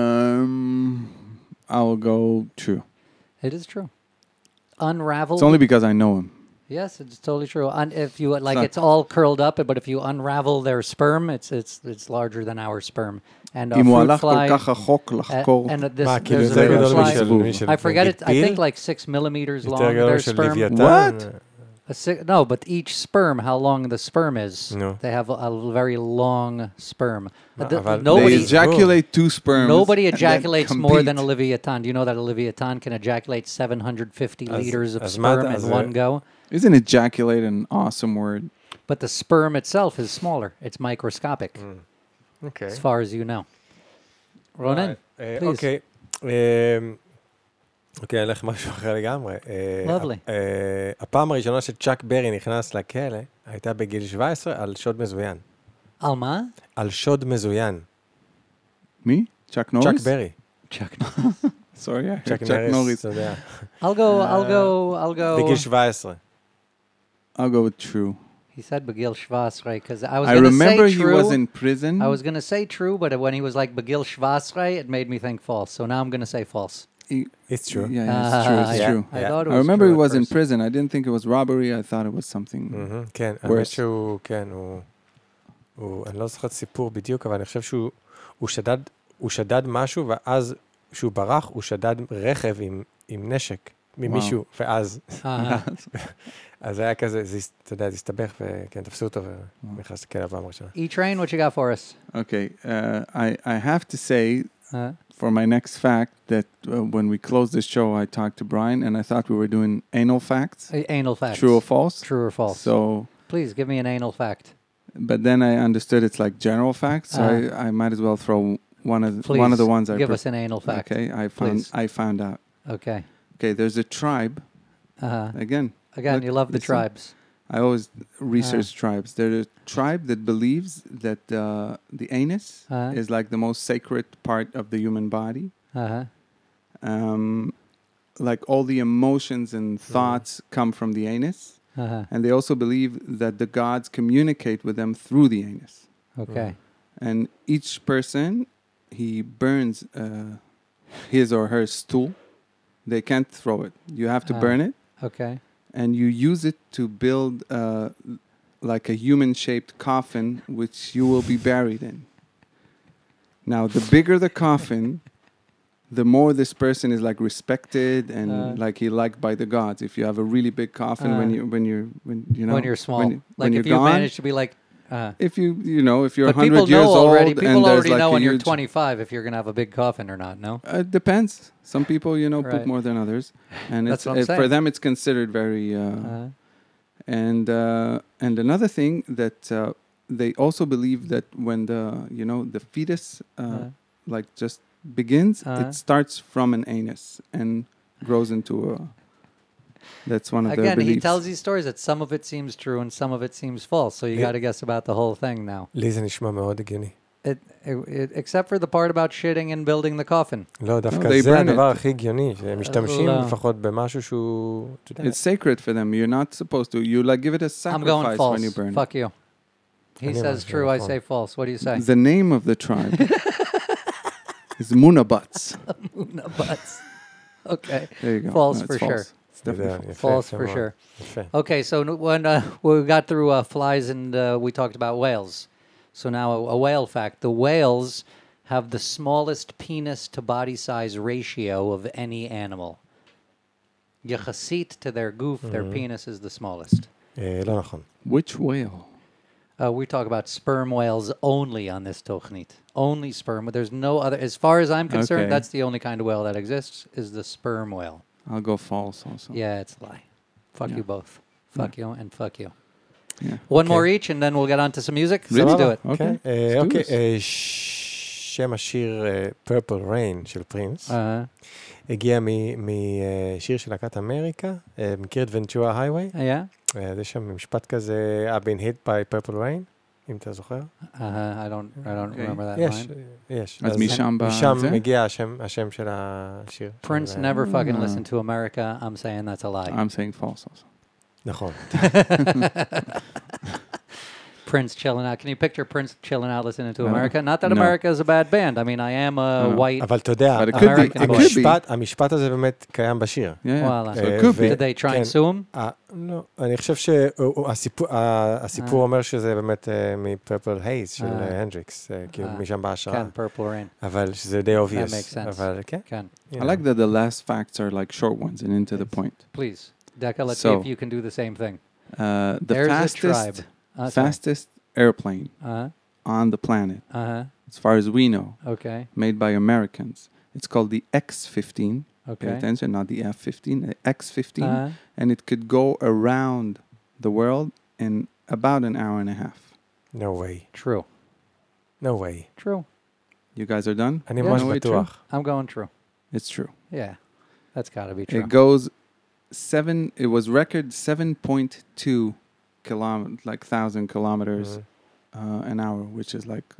D: Um, I will go true.
B: It is true. Unraveled.
D: It's only because I know him.
B: Yes, it's totally true. Un- if you like,
D: not-
B: it's all curled up, but if you unravel their sperm, it's it's it's larger than our sperm. And a
D: אם הוא
B: fruit
D: הלך כל
B: fly.
D: כך רחוק
B: uh,
D: לחקור...
B: and this,
C: מה, כאילו
B: there's
C: יותר
B: a fruit
C: גדול
B: fly.
C: משל...
D: fly.
C: משל
B: I forget it. I
C: פיל?
B: think like six millimeters long.
C: יותר גדול
B: Their
C: משל
B: sperm.
C: לוויתן?
D: What?
B: A si- no, but each sperm, how long the sperm is.
C: No.
B: They have a, a very long sperm.
C: No,
B: The-
C: אבל-
D: They
B: nobody,
D: ejaculate two sperms.
B: nobody
D: and then
B: ejaculates more than a
D: compete.
B: leviathan. Do you know that a leviathan can ejaculate seven hundred fifty
C: As-
B: liters of
C: as mad
B: sperm
C: as
B: in
C: a-
B: one go?
D: Isn't ejaculate an awesome word?
B: But the sperm itself is smaller. It's microscopic,
C: אוקיי.
B: as far as you know. Ronan,
C: אה,
B: please.
C: אוקיי. אה, אוקיי, אני אלך משהו אחר לגמרי. אה,
B: Lovely.
C: אה, הפעם הראשונה שצ'אק ברי נכנס לכלא הייתה בגיל שבע עשרה על שוד מזוין.
B: על מה?
C: על שוד מזוין.
D: Me? Chuck Norris?
C: צ'אק ברי.
B: Chuck Norris.
D: Sorry, I heard
C: צ'אק
D: Chuck Norris.
C: אתה יודע.
B: I'll go, I'll go, I'll go.
C: בגיל שבע עשרה.
D: I'll go with true.
B: He said Begil Shvasrei, because I was
D: I
B: going to
D: remember
B: say
D: he
B: true.
D: was in prison.
B: I was going to say true, but when he was like Begil Shvasrei, it made me think false. So now I'm going to say false.
D: He-
C: It's true.
D: Yeah, yeah,
B: Ah,
D: it's true. It's
B: yeah.
D: true.
B: I
C: Yeah.
B: thought it
D: I
B: was
D: remember
B: true
D: he
B: at
D: was in
B: first.
D: prison. I didn't think it was robbery. I thought it was something
C: מהמם, כן,
D: worse.
C: האמת שהוא, כן, הוא, הוא, אני לא זוכר את הסיפור בדיוק, אבל אני חושב שהוא הוא שדד, הוא שדד משהו, ואז כשהוא ברח, הוא שדד רכב עם, עם נשק ממישהו, ואז,
B: Uh-huh.
C: אז זה היה כזה, זה, אתה יודע, זה הסתבך, וכן, תפסו אותו, ונכנס לכלא הפעם הראשונה.
B: E-Train, what you got for us?
D: Okay, uh, I, I have to say
B: Uh,
D: for my next fact that uh, when we closed this show, I talked to Brian and I thought we were doing anal facts.
B: a- anal facts.
D: True or false?
B: True or false?
D: So,
B: Please give me an anal fact.
D: but then I understood it's like general facts. So
B: Uh.
D: I, I might as well throw one of the,
B: Please
D: one of the ones I
B: give
D: pre-
B: us an anal fact.
D: Okay, I found
B: Please.
D: I found out.
B: Okay.
D: Okay, there's a tribe
B: Uh-huh.
D: again.
B: Again,
D: Look,
B: you love the
D: listen.
B: tribes.
D: I always research tribes. There's a tribe that believes that uh, the anus
B: Uh-huh.
D: is like the most sacred part of the human body.
B: Uh-huh.
D: Um, like all the emotions and thoughts come from the anus.
B: Uh-huh.
D: And they also believe that the gods communicate with them through the anus.
B: Okay.
D: And each person, he burns uh, his or her stool. They can't throw it. You have to
B: Ah.
D: burn it.
B: Okay.
D: And you use it to build uh, like a human-shaped coffin, which you will be buried in. Now, the bigger the coffin, the more this person is like respected and
B: Uh.
D: like he liked by the gods. If you have a really big coffin, when
B: Uh.
D: you when you're when you know
B: when you're small.
D: when, you-
B: like
D: when
B: if
D: you're
B: you
D: gone,
B: manage to be like... Uh,
D: if you you know if you're
B: but people
D: one hundred years
B: know already.
D: old
B: People
D: and there's
B: already
D: like
B: know
D: a
B: when you're
D: huge,
B: twenty-five if you're going to have a big coffin or not, no?
D: Uh, it depends. Some people, you know, put
B: Right.
D: more than others, and
B: That's
D: it's
B: what I'm
D: uh, for
B: saying.
D: them it's considered very. Uh,
B: Uh,
D: and uh, and another thing that uh, they also believe that when the you know the fetus uh,
B: Uh.
D: like just begins,
B: Uh.
D: it starts from an anus and grows into a. That's one of their
B: Again, he
D: beliefs.
B: tells these stories that some of it seems true and some of it seems false. So you
C: Yeah.
B: got to guess about the whole thing now.
C: לי זה נשמע מאוד הגיוני.
B: It, it, it, except for the part about shitting and building the coffin.
C: לא, דווקא
D: they
C: זה
D: burn it.
C: הדבר הכי הגיוני, שהם משתמשים
B: לא.
C: לפחות במשהו שהוא, אתה יודע,
D: It's sacred for them. You're not supposed to. You like give it a
B: I'm going
D: sacrifice
B: false.
D: when you burn
B: Fuck you. He
C: Anyone
B: says
C: can
B: true,
C: go
B: I
C: false.
B: say false. What do you say?
D: it. The name of the tribe is Munabats.
B: No butts. Okay.
D: There you go.
B: False
D: No, it's
B: for
D: false.
B: sure.
D: It's definitely
C: יודע,
D: false.
C: יפה,
B: False
C: יפה
B: for
C: מאוד.
B: sure.
C: יפה.
B: Okay, so n- when uh, we got through uh, flies and uh, we talked about whales. So now a, a whale fact. The whales have the smallest penis to body size ratio of any animal. Yachasit to their goof, their penis is the smallest.
C: אה, לא נכון.
D: Which whale?
B: Uh, we talk about sperm whales only on this tochnit. Only sperm. There's no other. As far as I'm concerned,
D: Okay.
B: that's the only kind of whale that exists is the sperm whale.
D: I'll go false also.
B: Yeah, it's a lie. Fuck
D: Yeah.
B: you both. Fuck you and fuck you.
D: Yeah.
B: One
C: Okay.
B: more each, and then we'll get on to some music. So
D: Really?
B: let's do it.
D: Okay.
C: כן. אה,
D: let's do
C: אוקיי,
D: this.
C: אה, ש- שם השיר אה, Purple Rain של פרינס,
B: Uh,
C: הגיע משיר של להקת אמריקה, אה, מכיר את ונצ'ורה הייווי?
B: yeah.
C: אה, יש שם משפט כזה, I've been hit by Purple Rain, אם אתה זוכר?
B: Uh, I don't. I don't
D: Okay.
B: remember that
C: יש,
B: line.
C: יש.
D: אז משם בא
C: משם
D: זה?
C: מגיע השם, השם של השיר.
B: Prince
C: של-
B: never fucking
D: Ah.
B: listened to America. I'm saying that's a lie.
D: I'm saying false also.
C: נכון.
B: Prince chilling out. Can you picture Prince chilling out listening to
D: No.
B: America? Not that
D: No.
B: America is a bad band. I mean, I am a
D: No.
B: white.
C: אבל אתה יודע,
D: But it
B: could be-
C: המ-
B: it could
D: be.
C: המשפט- המשפט הזה באמת קיים בשיר.
D: Yeah, yeah.
B: Well,
D: so
C: uh,
D: it could
C: ו-
D: be.
B: Did they try
C: כן.
B: and sue him?
C: אה, לא, אני חושב שהסיפור
B: אה.
C: אומר שזה באמת אה, מפרפל הייז של
B: אה.
C: אה, הנדריקס, אה, כאילו
B: אה.
C: משם בהשראה,
B: Can Purple Rain.
C: אבל שזה די obvious.
B: makes sense.
C: אבל כן.
B: Can.
C: you
D: I
C: know.
D: like that the last facts are like short ones and into the point.
B: Please, Decca, let's see
D: So-
B: if you can do the same thing.
D: Uh, the
B: There's a
D: fastest,
B: tribe. Uh, sorry.
D: fastest airplane
B: Uh-huh.
D: on the planet,
B: Uh-huh.
D: as far as we know,
B: Okay.
D: made by Americans. It's called the X fifteen. Pay
B: Okay.
D: attention, not the F fifteen, the X fifteen.
B: Uh-huh.
D: And it could go around the world in about an hour and a half.
C: No way.
B: True.
C: No way.
B: True.
D: You guys are done?
C: אני
B: Yeah.
C: ממש
D: No way,
C: בטוח.
B: I'm going true.
D: It's true.
B: Yeah. That's got to be true.
D: It goes seven, it was record seven point two kilometers, like thousand kilometers
C: Mhm.
D: uh, an hour, which is like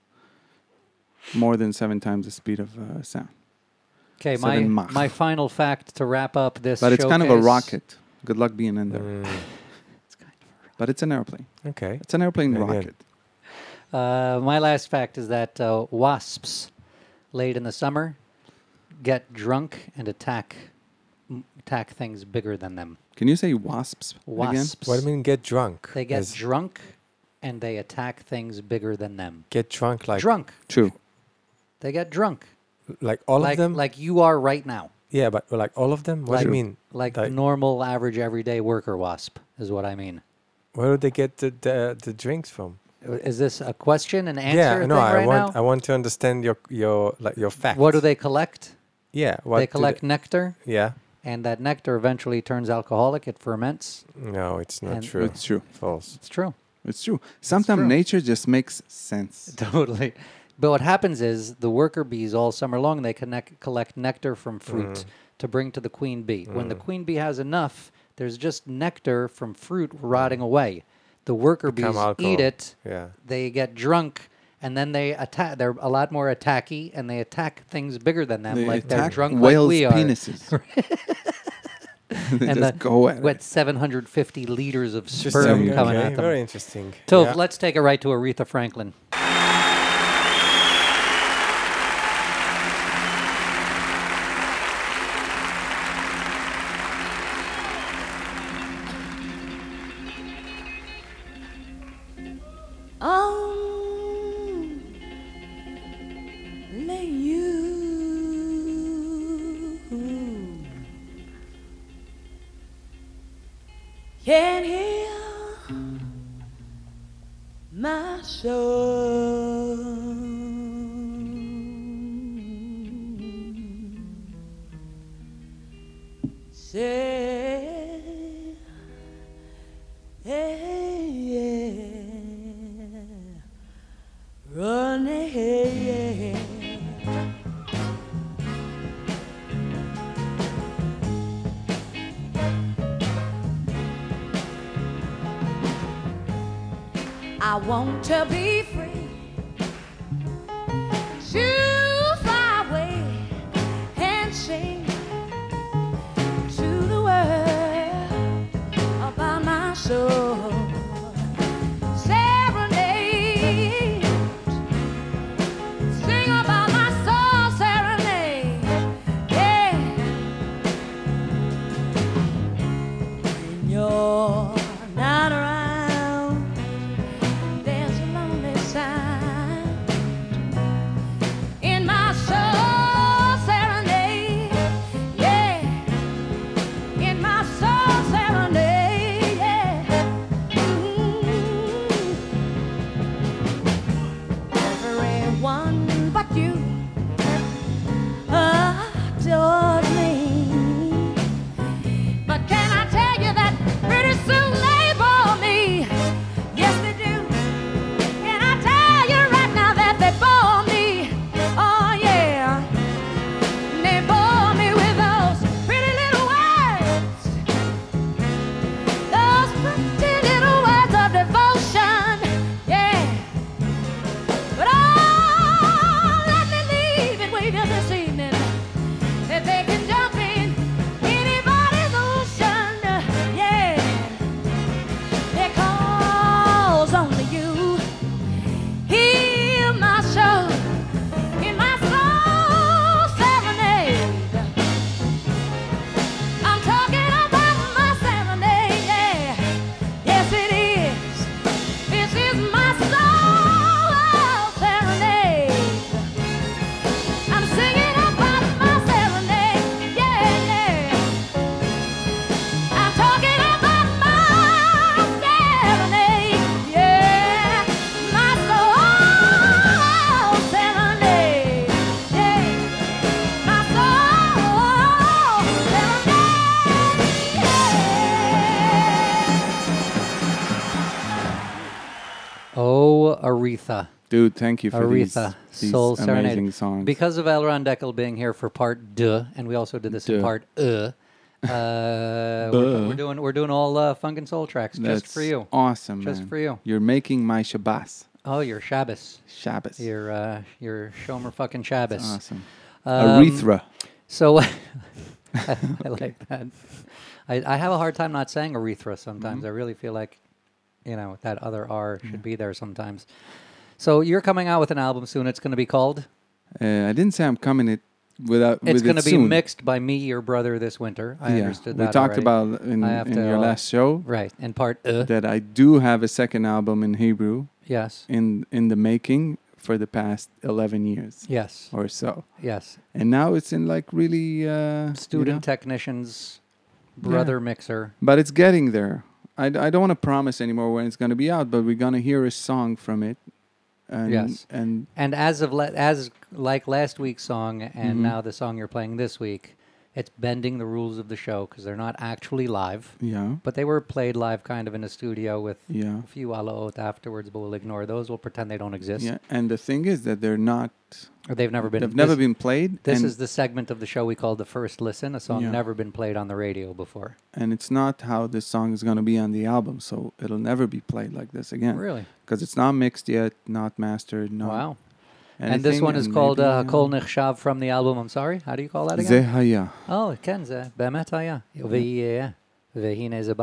D: more than seven times the speed of uh, sound.
B: Okay, my
D: seven Mach.
B: my final fact to wrap up this
D: But it's kind of a
B: showcase-
D: rocket. Good luck being in there.
C: Mm,
D: But it's an airplane.
C: okay.
D: It's an airplane
C: Yeah, yeah.
D: rocket.
B: Uh, my last fact is that uh, wasps, late in the summer, get drunk and attack m- attack things bigger than them.
D: Can you say wasps again?
B: Wasps.
C: What do you mean get drunk?
B: They get
C: As
B: drunk and they attack things bigger than them.
C: get drunk like
B: drunk.
D: True.
B: They get drunk.
C: like all
B: like
C: of them?
B: like you are right now.
C: Yeah, but like all of them? What
B: like,
C: do you mean?
B: Like
C: Like-
B: normal, average, everyday worker wasp is what I mean.
C: Where do they get the the, the drinks from?
B: Is this a question and answer
C: yeah,
B: thing
C: no, I
B: right
C: want
B: now?
C: I want to understand your your like your facts.
B: What do they collect?
C: Yeah, what
B: they
C: do
B: collect nectar,
C: Yeah.
B: and that nectar eventually turns alcoholic. It ferments.
C: No, it's not
B: And-
C: true.
D: It's true.
C: False.
B: It's true.
D: It's true. Sometimes
B: true.
D: nature just makes sense.
B: Totally. But what happens is the worker bees all summer long they connect, collect nectar from fruit
C: Mm.
B: to bring to the queen bee. When the queen bee has enough, there's just nectar from fruit rotting away. The worker
C: Become
B: bees
C: alcohol.
B: eat it.
C: Yeah.
B: They get drunk, and then they attack. They're a lot more attacky, and they attack things bigger than them,
D: They
B: like they're
D: attack
B: drunk
D: whales'
B: like we are.
D: penises. They
B: And
D: just
B: the
D: go at
B: With
D: it.
B: seven hundred fifty liters of
C: Interesting.
B: sperm coming
C: Okay,
B: at them.
C: very interesting.
B: Tov,
C: Yeah.
B: let's take it right to Aretha Franklin.
F: Only you can heal my soul. Say, hey, yeah, running. I want to be free to fly away and sing to the world about my soul. Serenade, sing about my soul. Serenade, yeah. When you're not around, there's a lonely
B: Aretha.
D: Dude, thank you for
B: Aretha,
D: these, these
B: Soul
D: amazing
B: Serenade.
D: songs.
B: Because of L. Ron Deckel being here for part deux, and we also did this in
D: Deux.
B: part uh, uh, we're, we're doing we're doing all uh, funk and soul tracks
D: That's
B: just for you.
D: awesome,
B: Just
D: man.
B: for you.
D: You're making my Shabbos.
B: Oh, your Shabbos.
D: Shabbos.
B: Your uh, your Shomer fucking Shabbos.
D: Awesome.
B: Um,
D: Aretha.
B: So I, I like that. I, I have a hard time not saying Aretha sometimes.
D: Mm-hmm.
B: I really feel like, you know, that other R should be there sometimes. So you're coming out with an album soon. It's going to be called?
D: Uh, I didn't say I'm coming it without.
B: It's
D: with
B: going to
D: it
B: be
D: soon.
B: mixed by me, your brother, this winter. I
D: yeah,
B: understood
D: we
B: that
D: talked
B: already.
D: about in,
B: I have
D: in
B: to,
D: your
B: uh,
D: last show
B: Right, in part uh,
D: that I do have a second album in Hebrew
B: yes,
D: in in the making for the past eleven years
B: yes,
D: or so,
B: yes.
D: and now it's in like really uh,
B: Student
D: you know,
B: technicians, brother mixer.
D: but it's getting there. I, d- I don't want to promise anymore when it's going to be out, but we're going to hear a song from it. And,
B: Yes.
D: and
B: And as of la- as like last week's song, and
D: Mhm.
B: now the song you're playing this week, it's bending the rules of the show because they're not actually live,
D: yeah,
B: but they were played live, kind of in a studio with
D: yeah,
B: a few alaot afterwards. But we'll ignore those. We'll pretend they don't exist.
D: yeah. And the thing is that they're not.
B: Or they've never been.
D: They've never
B: this,
D: been played.
B: This
D: and,
B: is the segment of the show we call the first listen. A song
D: Yeah.
B: never been played on the radio before.
D: and it's not how this song is going to be on the album, so it'll never be played like this again.
B: Really?
D: Because it's not mixed yet, not mastered, not
B: Wow. And this
D: anything,
B: one is
D: and
B: called
D: maybe,
B: uh,
D: uh,
B: Kol Nechshav from the album. I'm sorry. How do you call that
D: זה
B: again?
D: היה.
B: Oh, כן, זה באמת היה. ויהיה, והנה זה בא.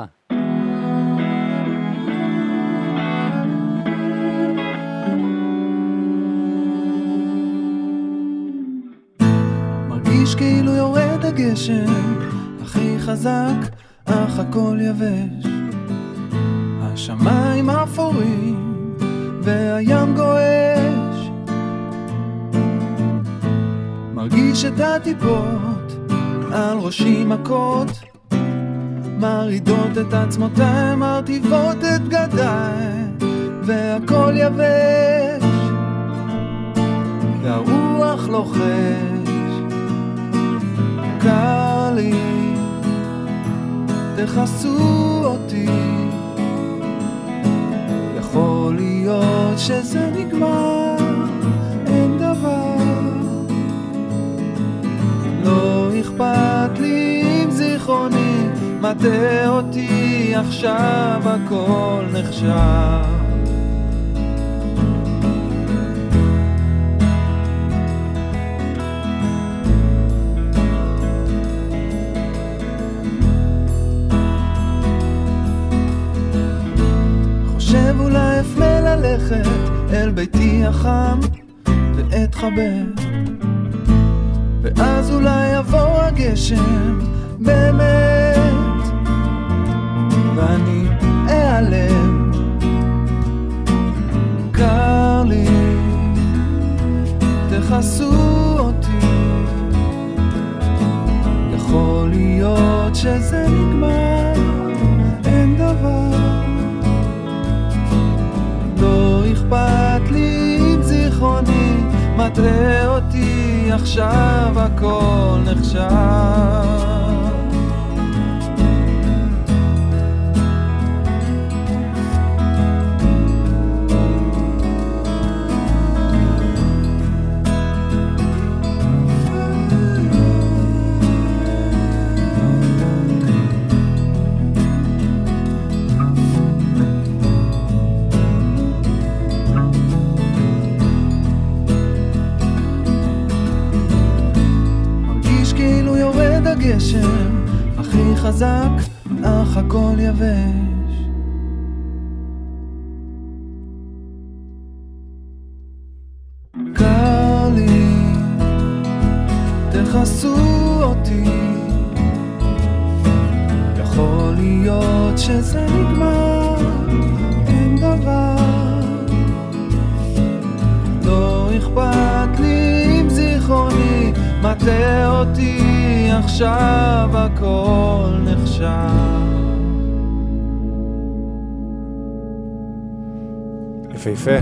G: מרגיש כאילו יורד הגשם הכי חזק, אך הכל יבש. השמיים אפורים והים גועש. מרגיש את הטיפות על ראשי מכות, מרידות את עצמותיי, מרטיבות את בגדיי, והכל יבש, והרוח לוחש. קר לי, תחסו אותי, יכול להיות שזה נגמר, אין דבר. לא אכפת לי אם זיכרוני מטעה אותי, עכשיו הכל נחשב. חושב אולי אפנה ללכת אל ביתי החם ואתחבא, ואז אולי יבוא הגשם באמת, ואני אעלם. קר לי, תחסו אותי, יכול להיות שזה נגמר, אין דבר. לא אכפת לי אם זיכרוני מטעה אותי, עכשיו הכל נחשב. הגשם הכי חזק, אך הכל יבש. קר לי, תחסו אותי, יכול להיות שזה נגמר, אין דבר. לא אכפת לי אם זיכרוני מטעה אותי, עכשיו הכל נחשב.
C: יפהפה.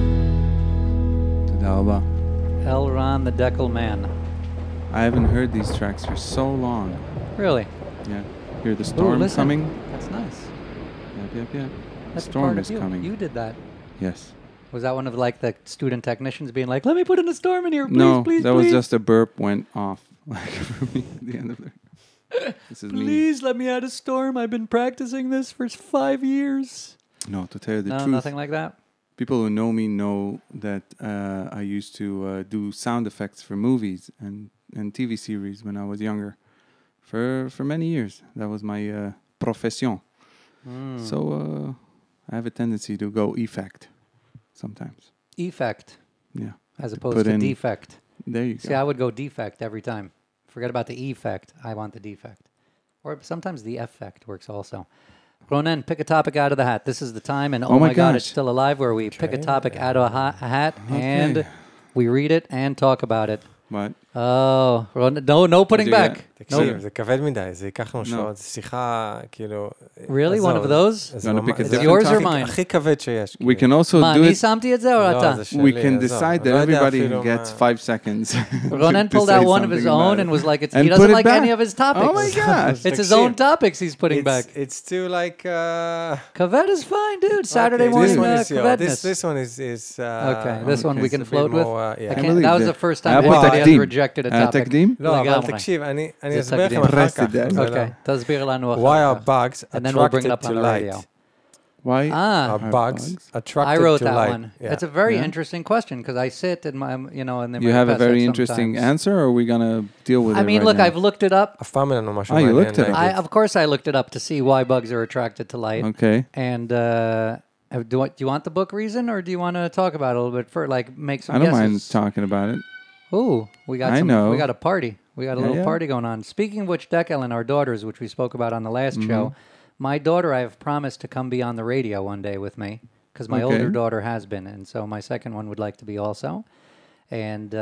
D: תודה רבה.
B: L. Ron the Deckel Man.
D: I haven't heard these tracks for so long.
B: Really?
D: Yeah. Hear the
B: Ooh,
D: storm
B: listen.
D: coming?
B: That's nice.
D: Yep, yep, yep.
B: That's
D: Storm
B: part of
D: is
B: you.
D: coming.
B: You did that.
D: Yes.
B: Was that one of like the student technicians being like, "Let me put in a storm in here, please,
D: no,
B: please,
D: that
B: please,
D: was just a burp went off. Like for me at the end of the. This is me.
B: please let me add a storm. I've been practicing this for five years."
D: No, to tell you the
B: No,
D: truth,
B: nothing like that.
D: people who know me know that uh, I used to uh, do sound effects for movies and, and T V series when I was younger. For for many years, that was my uh, profession.
B: Mm.
D: So uh, I have a tendency to go effect sometimes.
B: Effect
D: Yeah,
B: as opposed
D: put
B: to
D: in-
B: defect.
D: there you
B: See,
D: go.
B: I would go defect every time. Forget about the effect. I want the defect. Or sometimes the effect works also. Ronen, pick a topic out of the hat. This is the time, and oh,
D: Oh my
B: my God, it's
D: gosh.
B: still alive, where we pick a
C: Okay.
B: topic out of a, ha- a hat and
D: Okay.
B: we read it and talk about it.
D: But
B: Oh, Ronen, no, no putting
D: do that.
B: back.
C: תקשיב,
B: No.
C: זה כבד מדי, זה ייקח לנו
D: No.
C: שעות, זו שיחה, כאילו...
B: Really? One
C: עזוב,
B: of those?
C: זה
D: You wanna
C: ממש-
D: pick a
C: זה
D: different
B: yours or
C: הכי-
B: mine?
C: הכי כבד שיש.
D: we
C: כאילו.
D: can also
B: מה,
D: do
B: אני
D: it.
B: שמתי את זה או
C: לא,
B: אתה?
C: זה
D: We
C: שלי,
D: can
C: עזוב.
D: decide that
C: לא יודע
D: everybody
C: אפילו
D: gets
C: מה-
D: five seconds.
B: Ronen
D: to
B: pulled
D: say
B: out one of his
D: something
B: own
D: about
B: and
D: it.
B: was like, it's,
D: And
B: he
D: put
B: doesn't
D: it
B: like
D: back.
B: any of his topics.
D: Oh my gosh.
B: It's his
C: תקשיב.
B: own topics he's putting
C: It's-
B: back.
C: It's too like... Uh,
B: Kaved is fine, dude. Saturday
C: okay,
B: morning
C: this one
B: uh,
C: is, your-
B: Kavedness.
C: this, this one is... is uh,
B: Okay, this one
D: okay.
B: we
C: it's
B: can
C: a bit
B: float with.
C: more, uh, yeah.
B: I
D: I
B: can't-
D: believe
B: that was
D: that.
B: the first time
D: היה פה
B: anybody has
D: תקדים.
B: rejected a
D: היה
B: topic.
D: תקדים?
C: לא, אבל
B: לגמרי.
C: תקשיב, אני אני
B: זה
C: אסביר לכם
B: תקדים.
C: אחר כך.
D: Precedent.
C: זה לא-
B: Okay, תסביר לנו אחר
C: Why are
B: כך.
C: bugs
B: And then we'll bring it
C: attracted
B: up on
C: to
B: the
C: light?
B: radio.
D: Why?
B: Ah,
C: Are
D: Are
C: bugs
D: bugs?
C: attracted
B: I wrote
C: to
B: that
C: light?
B: one.
C: Yeah.
B: It's a very
D: Yeah.
B: interesting question because I sit in my, you know, and then
D: You have a very interesting answer, or are we gonna deal with
B: I
D: it
B: mean,
D: right
B: look,
D: now?
B: I've looked it up.
C: אף פעם אין לנו משהו
D: Ah, you
C: מעניין
D: looked it up.
C: להגיד.
B: I, of course, I looked it up to see why bugs are attracted to light.
D: Okay.
B: And uh, do, you- do you want the book reason, or do you want to talk about it a little bit for like make some
D: I don't
B: guesses?
D: mind talking about it.
B: Ooh, we got
D: I
B: some,
D: know.
B: we got a party. We got a
D: Yeah,
B: little
D: yeah.
B: party going on. Speaking of which, Deckel and our daughters, which we spoke about on the last
D: Mm-hmm.
B: show, my daughter I have promised to come be on the radio one day with me because my
D: Okay.
B: older daughter has been, and so my second one would like to be also. And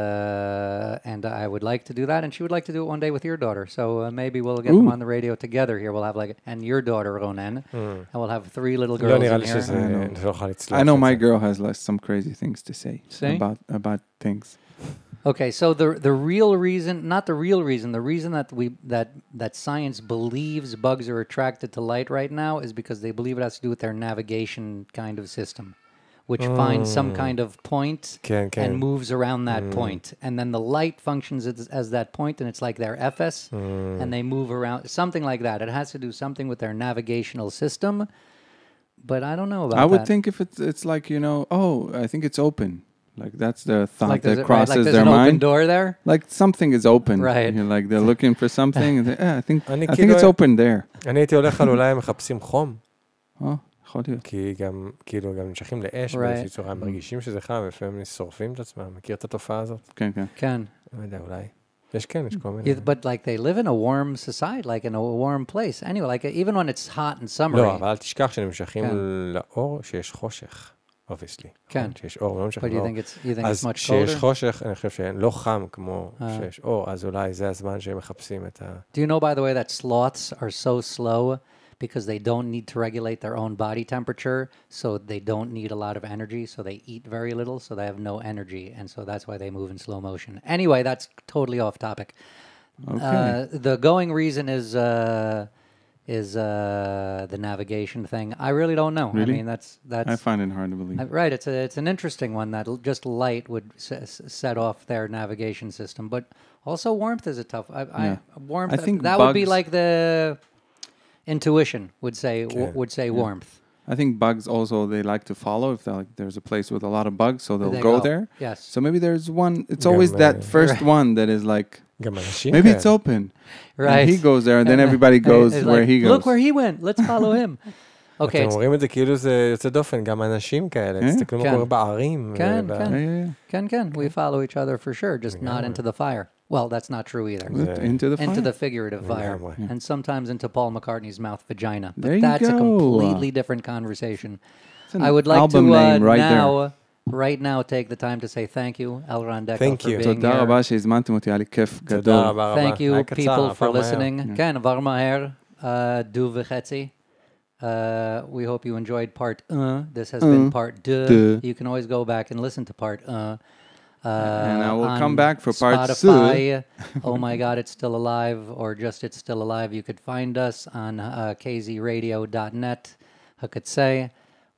B: uh, and I would like to do that, and she would like to do it one day with your daughter. So uh, maybe we'll get them
D: Ooh.
B: on the radio together here. We'll have like and your daughter Ronen, and we'll have three little
C: לא
B: girls
C: נראה
B: in
C: לי
B: here.
C: שזה...
D: I know.
C: זה לא יכול לצלוח
D: I know
C: את
D: my
C: זה.
D: girl has like, some crazy things to say
B: See?
D: about about things.
B: Okay, so the the real reason, not the real reason, the reason that we that that science believes bugs are attracted to light right now is because they believe it has to do with their navigation kind of system, which finds some kind of point
C: כן, כן.
B: and moves around that point. And then the light functions as, as that point, and it's like their F S, and they move around, something like that. It has to do something with their navigational system, but I don't know about
D: I would
B: that.
D: think if it's it's like, you know, oh, I think it's open. Like that's the thought
B: like there's,
D: that
B: a- right,
D: crosses
B: like there's
D: their
B: an open
D: mind.
B: door there.
D: Like something is open.
B: Right.
D: You're like they're looking for something. And they, yeah, I think
C: אני
D: I think
C: כאילו-
D: it's open there.
C: אני הייתי הולך על אולי הם מחפשים חום,
D: Oh, יכול להיות.
C: כי גם, כאילו, גם נמשכים לאש
B: Right.
C: באיזושהי צורה, הם מרגישים שזה חם, ולפעמים שורפים את עצמם. מכיר את התופעה הזאת?
D: כן, כן.
B: Can.
C: לא יודע, אולי. יש כן, יש כל מיני.
B: Yeah, but like they live in a warm society, like in a warm place. Anyway, like even when it's hot and summery.
C: לא, אבל אל תשכח שנמשכים
B: כן.
C: לאור שיש חושך, obviously.
B: כן.
C: נכון? שיש אור ולא
B: But
C: נמשכים
B: you
C: לאור.
B: think it's you think it's
C: אז
B: much
C: כשיש
B: colder?
C: חושך, אני חושב שלא חם כמו
B: אה.
C: שיש אור, אז אולי זה הזמן שהם מחפשים את ה...
B: Do you know, by the way, that sloths are so slow because they don't need to regulate their own body temperature, so they don't need a lot of energy, so they eat very little, so they have no energy, and so that's why they move in slow motion. Anyway, that's totally off topic.
D: Okay.
B: Uh, the going reason is uh, is uh, the navigation thing. I really don't know.
D: Really?
B: I mean, that's that's
D: I find it hard to believe.
B: Uh, right, it's a it's an interesting one that l- just light would s- s- set off their navigation system, but also warmth is a tough. I, I
D: Yeah.
B: warmth.
D: I think
B: that would be
D: bugs-
B: like the intuition would say w-
C: Okay.
B: would say warmth.
D: I think bugs also they like to follow if they're like there's a place with a lot of bugs, so they'll
B: They
D: go,
B: go.
D: there.
B: Yes.
D: So maybe there's one. It's
C: גם,
D: always that
C: uh,
D: first one that is like
C: גם אנשים
D: maybe
C: כאלה.
D: it's open.
B: Right.
D: And he goes there, and then everybody
B: And
D: goes
B: it's
D: where
B: like,
D: he goes.
B: Look where he went. Let's follow him. Okay.
C: אתם
B: it's-
C: אומרים את זה כאילו זה יוצא דופן, גם אנשים כאלה,
D: אה?
C: תסתכלו מה
B: כן.
C: קורה בערים.
B: כן,
C: וב-
B: כן.
D: Yeah, yeah, yeah.
B: Can can we follow each other for sure, just not into the fire. Well, that's not true either.
D: Look, into the
B: Into
D: fire.
B: the figurative fire,
C: לגמרי.
B: and sometimes into Paul McCartney's mouth vagina. But
D: There you
B: that's a
D: go.
B: completely different conversation.
D: It's an
B: I would like
D: album
B: to uh,
D: name right
B: now,
D: there.
B: right now, take the time to say thank you, Elron Dekel,
C: Thank
B: for
C: you.
B: being
D: תודה
B: here.
D: רבה שהזמנתם אותי, היה לי כיף
C: תודה
D: גדול.
C: רבה רבה.
B: Thank you,
C: היה קצר,
B: people, for
C: עבר מהר.
B: listening. כן, עבר מהר, uh, דו וחצי. Uh, we hope you enjoyed part one. This has been part deux.
D: deux.
B: You can always go back and listen to part one. Uh,
D: And I will
B: on
D: come back for part
B: Spotify. Oh my God, it's still alive, or just it's still alive. You could find us on uh, k z radio dot net. I could say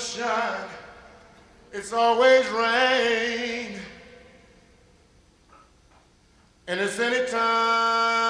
E: sunshine, it's always rain. And it's any time